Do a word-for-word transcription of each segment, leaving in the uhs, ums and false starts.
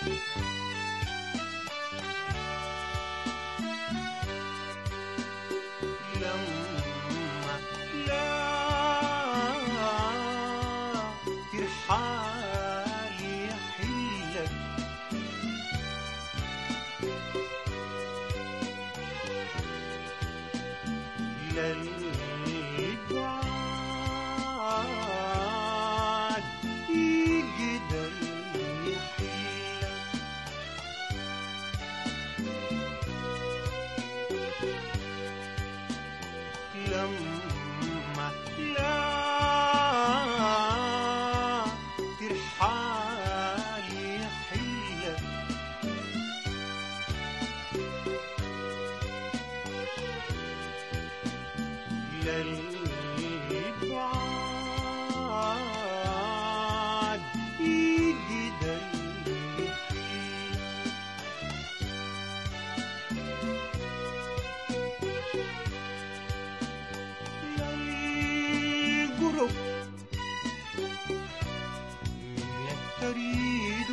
لما لا ترحال يحلك للبعاد يقدر يحلك لما لا ترحال يحلك للبعاد يقدر للقرب منك تريد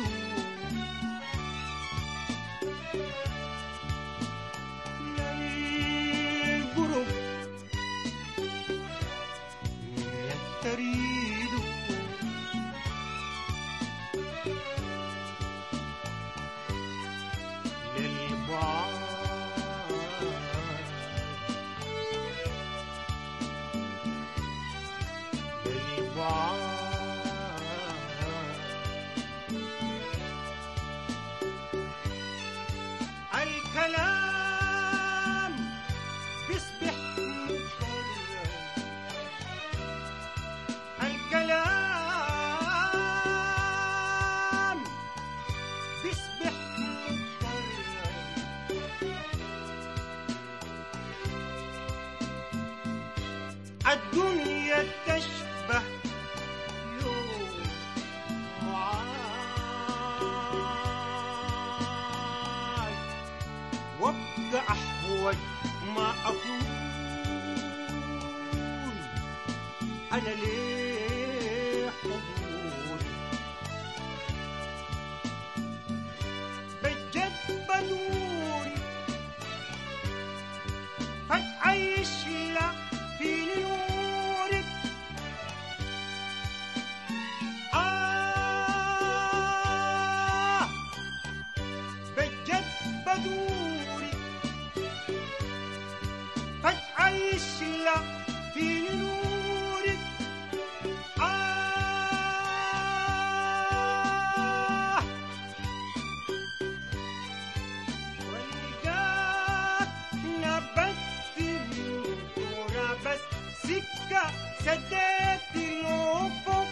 للقرب منك تريد للبعاد للبعاد الكلام بيصبح مكرر الكلام بيصبح مكرر الدنيا تشبه يوم معاد وابقى احوج ما اقول انا ليه حضور بجد بدور فتعيش لك في نورك آه بجد بدور فتعيش لك في نورك آه والقاك نبت بس سكة سديت الأفق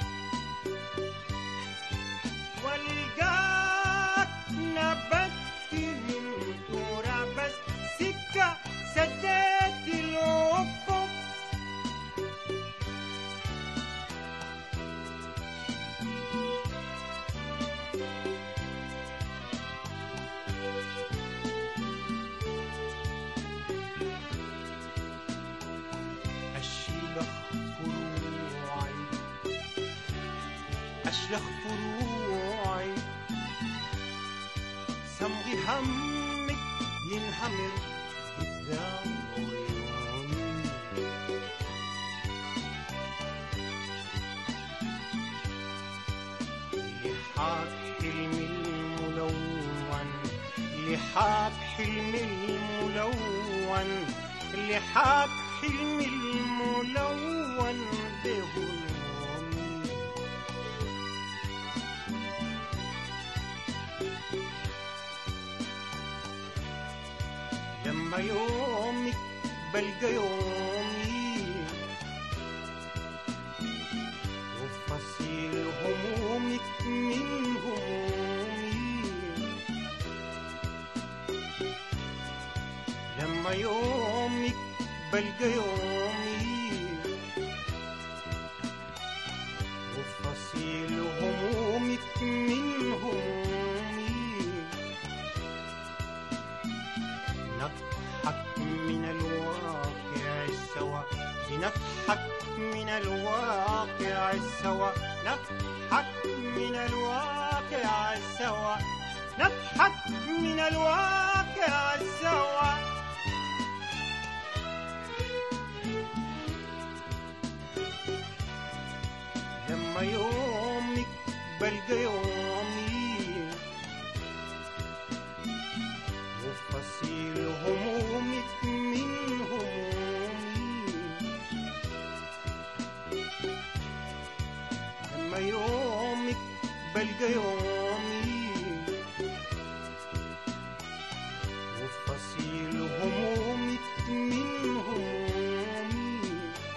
والقاك نبت من تراب بس سكة سديت الأفق أشلخ فروعي أشلخ فروعي سمغي همك ينهمر قدام عيوني لحاك حلمي الملون لحاك حلمي الملون لحاك حلمي الملون بهمومي لما يومك بلقى يومي وفصيل همومك من همومي لما يومك بلقى يومي وفصيل همومك من همومي نضحك من الواقع سوا نضحك من الواقع سوا نضحك من الواقع سوا سوا نضحك من الواقع سوا. لما يومك بلقى يومي وفصيل همومك من همومي. لما يومك بلقى يومي وفصيل همومك من همومي.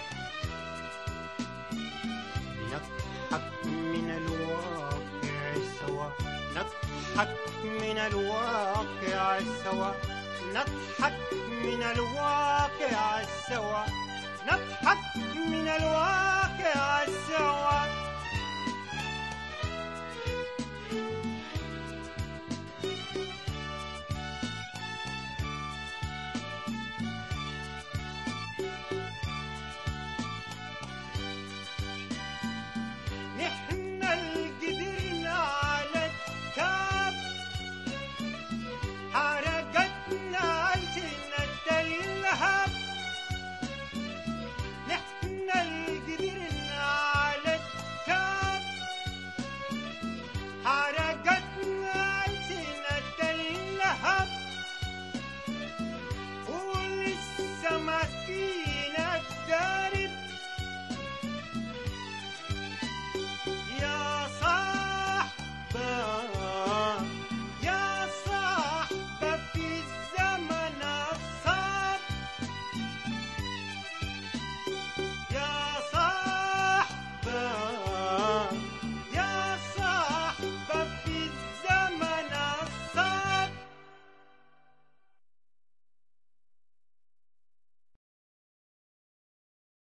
نضحك من الواقع سوا نضحك من الواقع سوا نضحك من الواقع سوا نضحك من الواقع سوا.